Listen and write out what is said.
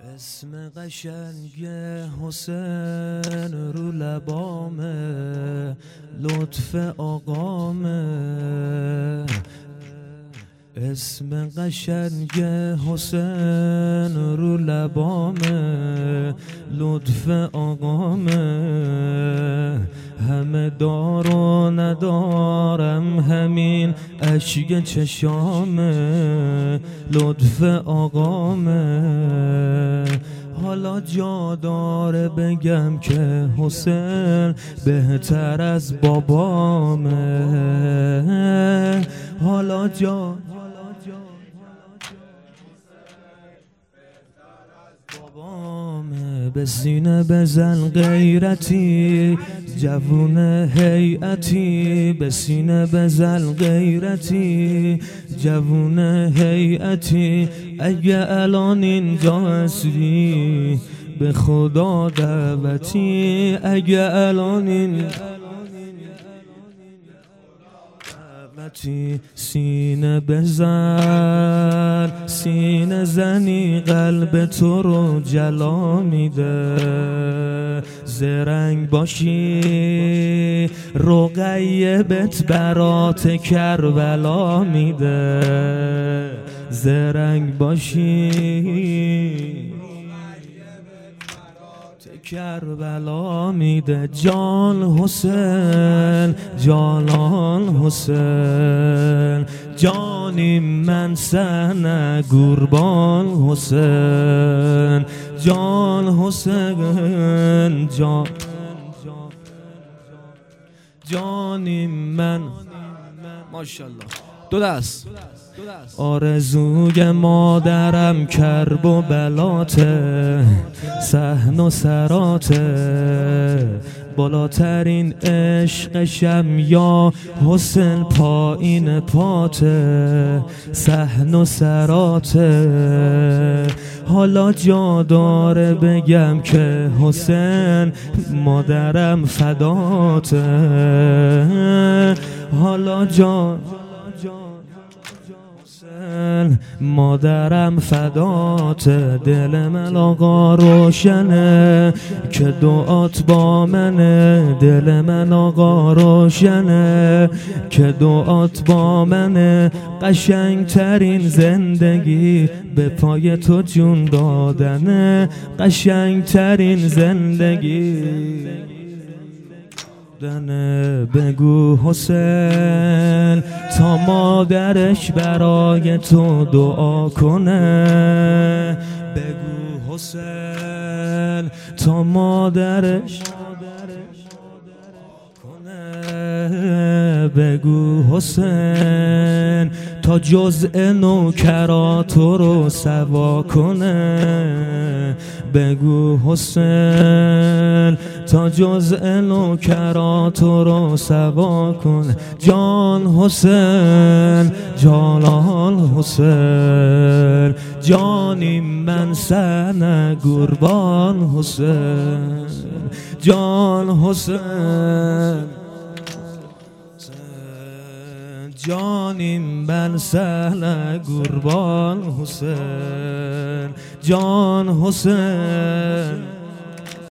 اسم قشنگ حسین رو لبامه، لطف آقامه. اسم قشنگ حسین رو لبامه، لطف آقامه. همه دار و ندارم همین اشک چشامه، لطف آقامه. حالا جا داره بگم که حسین بهتر از بابامه. حالا جا بابامه. به سینه بزن غیرتی جوون هیئتی، به سینه بزن غیرتی جوون هیئتی. اگه الان اینجا هستی به خدا دعوتی، اگه الان این سینه بزن، سینه زنی قلب تو رو جلا میده. زرنگ باشی رقیبت برات کربلا میده. زرنگ باشی کربلا میده. جان حسین، جانان حسین، جانی من سنه قربان حسین. جان حسین، جانی من. ماشاءالله. دو دست. آرزوی مادرم کرب و بلاته، صحن و سراته. بالاترین عشقشم یا حسین پایین پاته، صحن و سراته. حالا جا داره بگم که حسین مادرم فداته. حالا جا مادرم فدات. دل من آقا روشنه که دعات با منه، دل من آقا روشنه که دعات با منه. قشنگ ترین زندگی به پای تو جون دادنه، قشنگ ترین زندگی. بگو حسین تا مادرش برای تو دعا کنه. بگو حسین تا مادرش کنه. بگو حسین تا جزء نوکرات رو سوا کنه. بگو حسین تا جزء نوکرات رو سوا کنه. جان حسین، جانان حسین، جانی من سنه قربان حسین. جان حسین، جانی من سنه قربان حسین. جان حسین.